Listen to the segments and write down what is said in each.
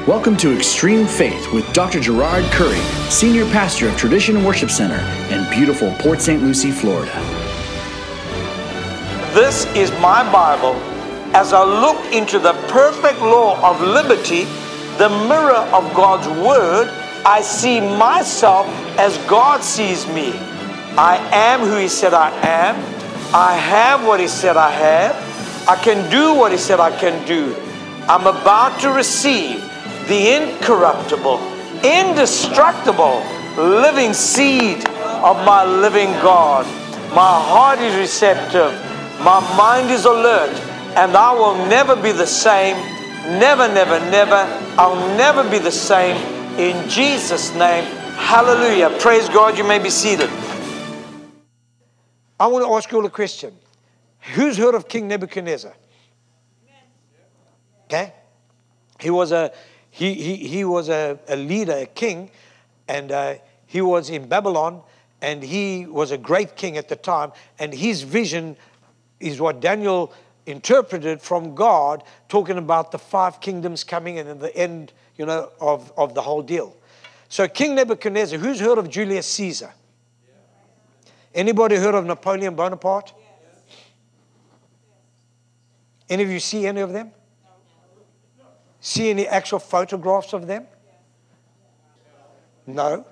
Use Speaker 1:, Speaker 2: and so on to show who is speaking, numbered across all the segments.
Speaker 1: Welcome to Extreme Faith with Dr. Gerard Curry, Senior Pastor of Tradition Worship Center in beautiful Port St. Lucie, Florida.
Speaker 2: This is my Bible. As I look into the perfect law of liberty, the mirror of God's Word, I see myself as God sees me. I am who He said I am. I have what He said I have. I can do what He said I can do. I'm about to receive the incorruptible, indestructible, living seed of my living God. My heart is receptive. My mind is alert. And I will never be the same. Never, never, never. I'll never be the same. In Jesus' name, hallelujah. Praise God. You may be seated. I want to ask you all a question. Who's heard of King Nebuchadnezzar? Okay? He was a leader, a king, and he was in Babylon, and he was a great king at the time, and his vision is what Daniel interpreted from God, talking about the 5 kingdoms coming and in the end, of the whole deal. So King Nebuchadnezzar, who's heard of Julius Caesar? Anybody heard of Napoleon Bonaparte? Any of you see any of them? See any actual photographs of them? No?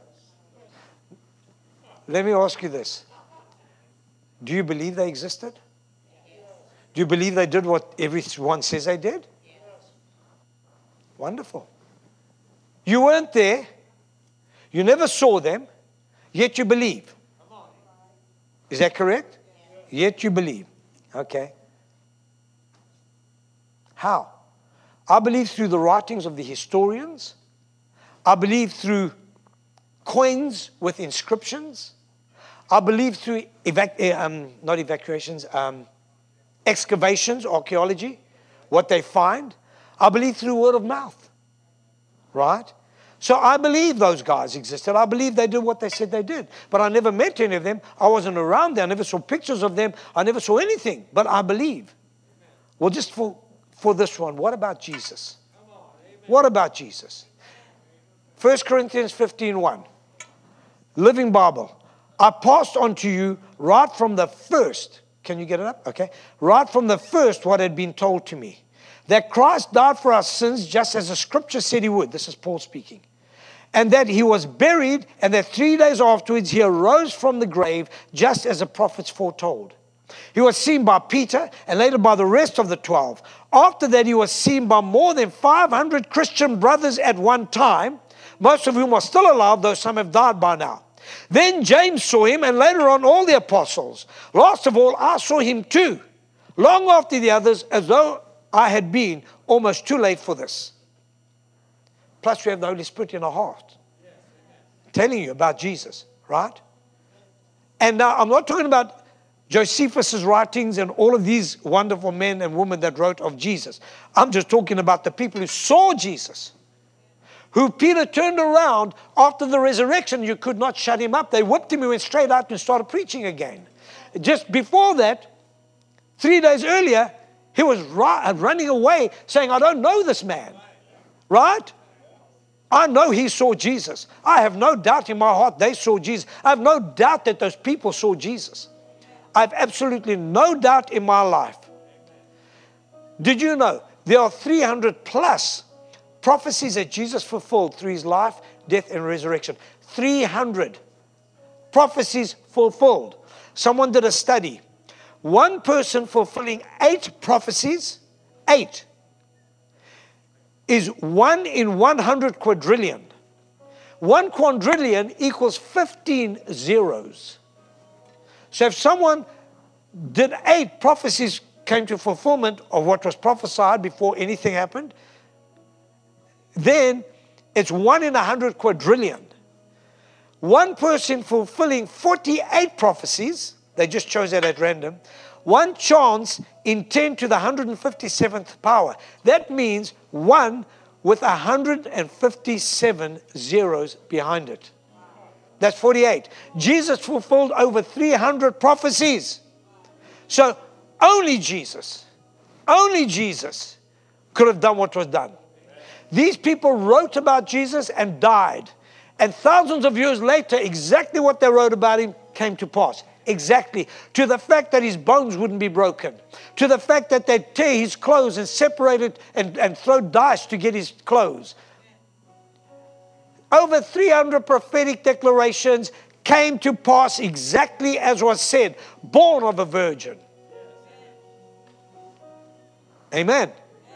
Speaker 2: Let me ask you this. Do you believe they existed? Do you believe they did what everyone says they did? Wonderful. You weren't there. You never saw them. Yet you believe. Is that correct? Yet you believe. Okay. How? I believe through the writings of the historians. I believe through coins with inscriptions. I believe through excavations, archaeology, what they find. I believe through word of mouth. Right? So I believe those guys existed. I believe they did what they said they did. But I never met any of them. I wasn't around there. I never saw pictures of them. I never saw anything. But I believe. Well, just for this one, what about Jesus? What about Jesus? 1 Corinthians 15:1. Living Bible. I passed on to you right from the first. Can you get it up? Okay. Right from the first what had been told to me. That Christ died for our sins just as the scripture said He would. This is Paul speaking. And that He was buried and that 3 days afterwards He arose from the grave just as the prophets foretold. He was seen by Peter and later by the rest of the 12. After that, He was seen by more than 500 Christian brothers at one time, most of whom are still alive, though some have died by now. Then James saw Him, and later on all the apostles. Last of all, I saw Him too, long after the others, as though I had been almost too late for this. Plus, we have the Holy Spirit in our heart, telling you about Jesus, right? And now, I'm not talking about Josephus' writings and all of these wonderful men and women that wrote of Jesus. I'm just talking about the people who saw Jesus, who Peter turned around after the resurrection. You could not shut him up. They whipped him. He went straight out and started preaching again. Just before that, 3 days earlier, he was running away saying, I don't know this man. Right? I know he saw Jesus. I have no doubt in my heart they saw Jesus. I have no doubt that those people saw Jesus. I have absolutely no doubt in my life. Did you know there are 300 plus prophecies that Jesus fulfilled through His life, death, and resurrection? 300 prophecies fulfilled. Someone did a study. One person fulfilling 8 prophecies, 8, is 1 in 100 quadrillion. 1 quadrillion equals 15 zeros. So if someone did 8 prophecies came to fulfillment of what was prophesied before anything happened, then it's 1 in 100 quadrillion. One person fulfilling 48 prophecies, they just chose that at random, 1 chance in 10 to the 157th power. That means 1 with 157 zeros behind it. That's 48. Jesus fulfilled over 300 prophecies. So only Jesus could have done what was done. These people wrote about Jesus and died. And thousands of years later, exactly what they wrote about him came to pass. Exactly. To the fact that his bones wouldn't be broken. To the fact that they'd tear his clothes and separate it and throw dice to get his clothes. Over 300 prophetic declarations came to pass exactly as was said. Born of a virgin. Amen.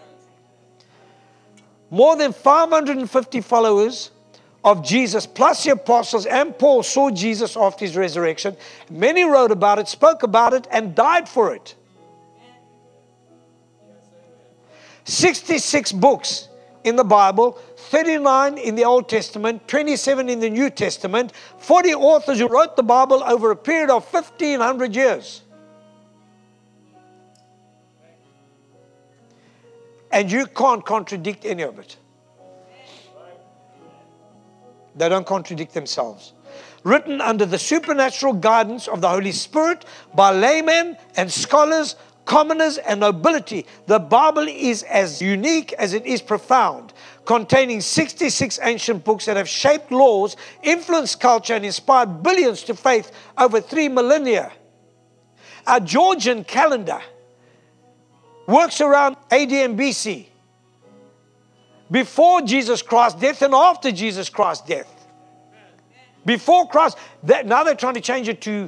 Speaker 2: More than 550 followers of Jesus, plus the apostles and Paul, saw Jesus after his resurrection. Many wrote about it, spoke about it, and died for it. 66 books in the Bible, 39 in the Old Testament, 27 in the New Testament, 40 authors who wrote the Bible over a period of 1,500 years. And you can't contradict any of it. They don't contradict themselves. Written under the supernatural guidance of the Holy Spirit by laymen and scholars, commoners and nobility, the Bible is as unique as it is profound, containing 66 ancient books that have shaped laws, influenced culture, and inspired billions to faith over 3 millennia. Our Georgian calendar works around AD and BC. Before Jesus Christ's death and after Jesus Christ's death. Before Christ, now they're trying to change it to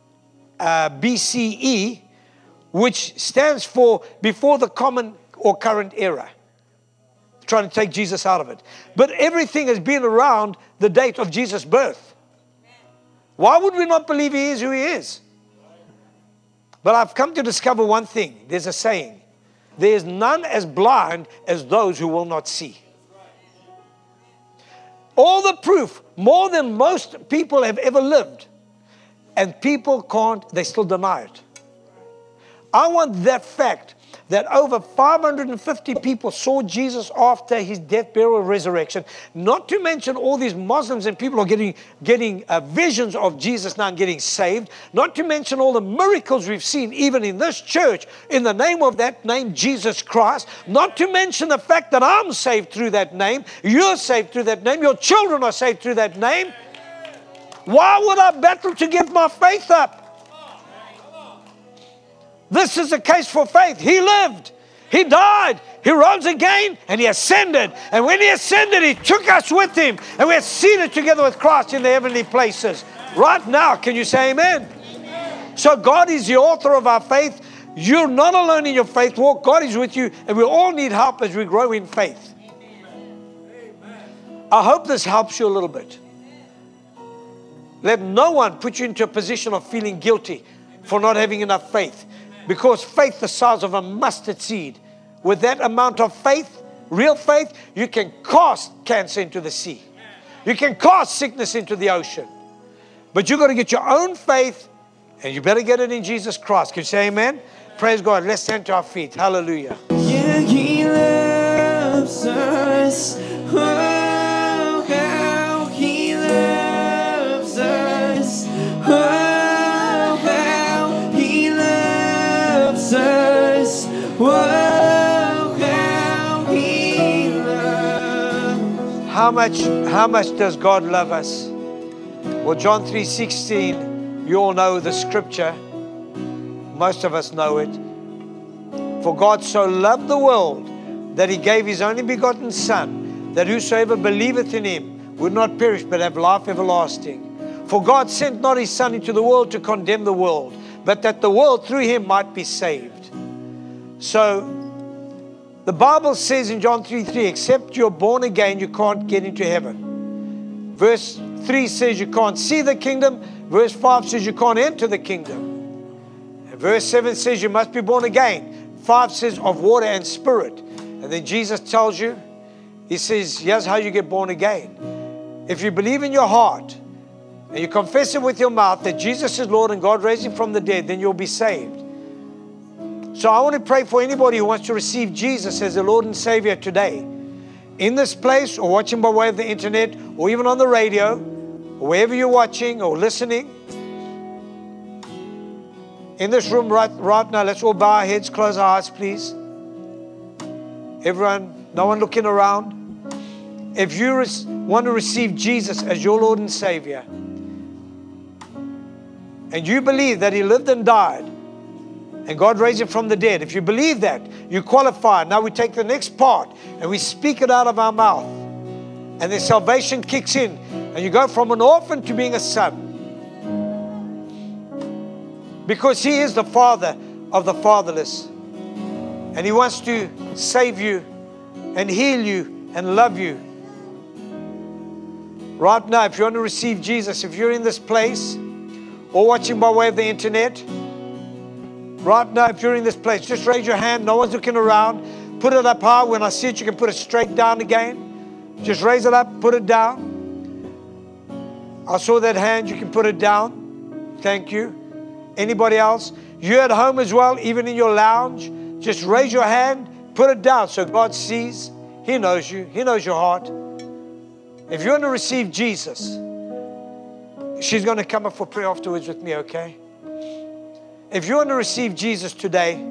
Speaker 2: BCE, which stands for before the common or current era. Trying to take Jesus out of it. But everything has been around the date of Jesus' birth. Why would we not believe he is who he is? But I've come to discover one thing. There's a saying. There is none as blind as those who will not see. All the proof, more than most people have ever lived. And people can't, they still deny it. I want that fact that over 550 people saw Jesus after his death, burial, resurrection. Not to mention all these Muslims and people are getting visions of Jesus now and getting saved. Not to mention all the miracles we've seen even in this church in the name of that name, Jesus Christ. Not to mention the fact that I'm saved through that name. You're saved through that name. Your children are saved through that name. Why would I battle to get my faith up? This is a case for faith. He lived. He died. He rose again and he ascended. And when he ascended, he took us with him. And we're seated together with Christ in the heavenly places. Right now, can you say amen? So God is the author of our faith. You're not alone in your faith walk. God is with you. And we all need help as we grow in faith. I hope this helps you a little bit. Let no one put you into a position of feeling guilty for not having enough faith. Because faith the size of a mustard seed. With that amount of faith, real faith, you can cast cancer into the sea. You can cast sickness into the ocean. But you've got to get your own faith, and you better get it in Jesus Christ. Can you say amen? Praise God. Let's stand to our feet. Hallelujah.
Speaker 3: Yeah, he loves us. Oh, how he loves us. Oh, how he loves us. Oh, how he loves.
Speaker 2: How much does God love us? Well, John 3:16, you all know the scripture. Most of us know it. For God so loved the world that he gave his only begotten Son, that whosoever believeth in him would not perish but have life everlasting. For God sent not his Son into the world to condemn the world, but that the world through him might be saved. So the Bible says in John 3:3, except you're born again, you can't get into heaven. Verse 3 says you can't see the kingdom. Verse 5 says you can't enter the kingdom. And verse 7 says you must be born again. 5 says of water and spirit. And then Jesus tells you, he says, here's how you get born again. If you believe in your heart and you confess it with your mouth that Jesus is Lord and God raised him from the dead, then you'll be saved. So I want to pray for anybody who wants to receive Jesus as the Lord and Savior today. In this place or watching by way of the internet or even on the radio, or wherever you're watching or listening. In this room right now, let's all bow our heads, close our eyes, please. Everyone, no one looking around. If you want to receive Jesus as your Lord and Savior, and you believe that He lived and died, and God raised Him from the dead, if you believe that, you qualify. Now we take the next part and we speak it out of our mouth. And then salvation kicks in. And you go from an orphan to being a son. Because He is the Father of the fatherless. And He wants to save you and heal you and love you. Right now, if you want to receive Jesus, if you're in this place or watching by way of the internet, right now, if you're in this place, just raise your hand. No one's looking around. Put it up high. When I see it, you can put it straight down again. Just raise it up, put it down. I saw that hand. You can put it down. Thank you. Anybody else? You at home as well, even in your lounge, just raise your hand, put it down so God sees. He knows you. He knows your heart. If you want to receive Jesus, she's going to come up for prayer afterwards with me, okay? If you want to receive Jesus today,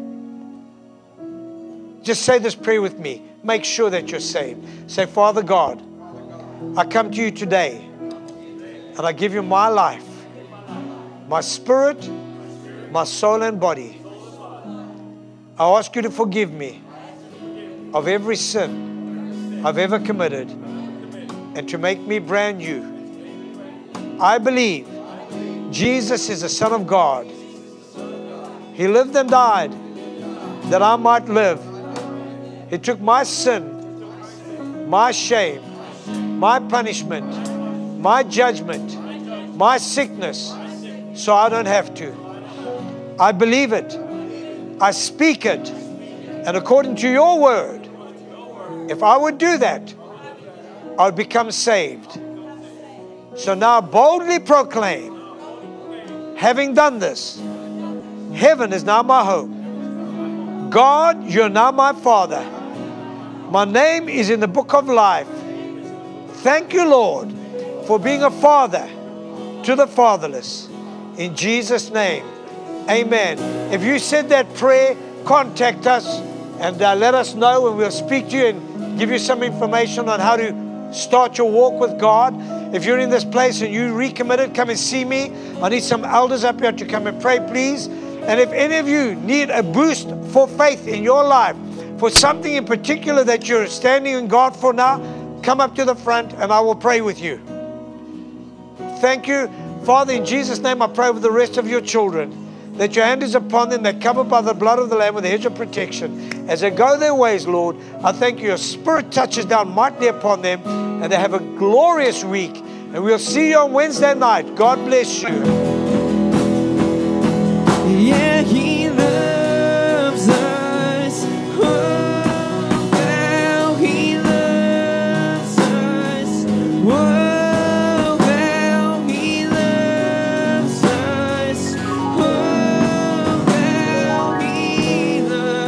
Speaker 2: just say this prayer with me. Make sure that you're saved. Say, Father God, I come to you today and I give you my life, my spirit, my soul and body. I ask you to forgive me of every sin I've ever committed and to make me brand new. I believe Jesus is the Son of God. He lived and died that I might live. He took my sin, my shame, my punishment, my judgment, my sickness, so I don't have to. I believe it. I speak it. And according to your word, if I would do that, I would become saved. So now boldly proclaim, having done this, heaven is now my home. God, you're now my Father. My name is in the book of life. Thank you, Lord, for being a father to the fatherless. In Jesus' name, amen. If you said that prayer, contact us and let us know, and we'll speak to you and give you some information on how to start your walk with God. If you're in this place and you recommitted, come and see me. I need some elders up here to come and pray, please. And if any of you need a boost for faith in your life, for something in particular that you're standing in God for now, come up to the front and I will pray with you. Thank you. Father, in Jesus' name, I pray with the rest of your children, that your hand is upon them, that covered by the blood of the Lamb with a hedge of protection. As they go their ways, Lord, I thank you, your Spirit touches down mightily upon them, and they have a glorious week. And we'll see you on Wednesday night. God bless you.
Speaker 3: Yeah, He loves us. Oh, how He loves us. Oh, how He loves us. Oh, how He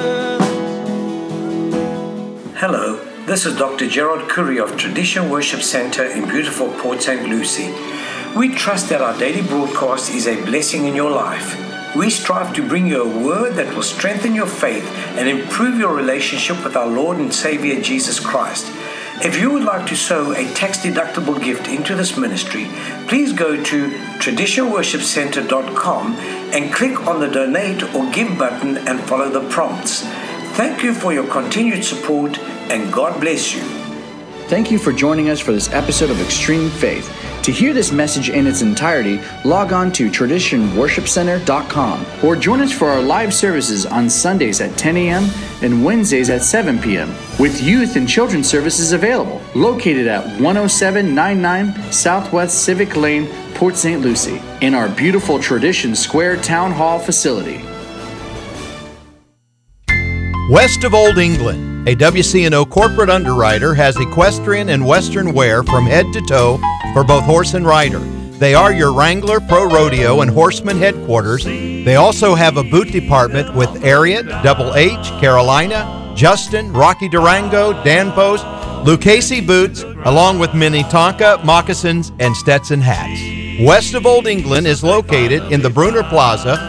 Speaker 3: loves.
Speaker 2: Hello, this is Dr. Gerard Curry of Tradition Worship Center in beautiful Port St. Lucie. We trust that our daily broadcast is a blessing in your life. We strive to bring you a word that will strengthen your faith and improve your relationship with our Lord and Savior Jesus Christ. If you would like to sow a tax-deductible gift into this ministry, please go to traditionworshipcenter.com and click on the donate or give button and follow the prompts. Thank you for your continued support, and God bless you.
Speaker 1: Thank you for joining us for this episode of Extreme Faith. To hear this message in its entirety, log on to traditionworshipcenter.com or join us for our live services on Sundays at 10 a.m. and Wednesdays at 7 p.m. with youth and children's services available, located at 10799 Southwest Civic Lane, Port St. Lucie, in our beautiful Tradition Square Town Hall facility.
Speaker 4: West of Old England, a WC&O corporate underwriter has equestrian and western wear from head to toe for both horse and rider. They are your Wrangler, Pro Rodeo, and Horseman headquarters. They also have a boot department with Ariat, Double H, Carolina, Justin, Rocky Durango, Danpost, Lucchese boots, along with Minnetonka, moccasins, and Stetson hats. West of Old England is located in the Bruner Plaza